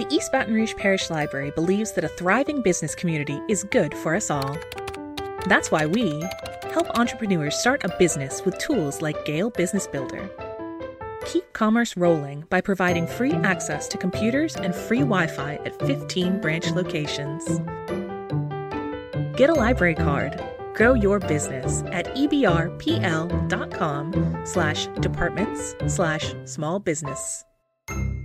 The East Baton Rouge Parish Library believes that a thriving business community is good for us all. That's why we help entrepreneurs start a business with tools like Gale Business Builder. Keep commerce rolling by providing free access to computers and free Wi-Fi at 15 branch locations. Get a library card. Grow your business at ebrpl.com/departments/small business.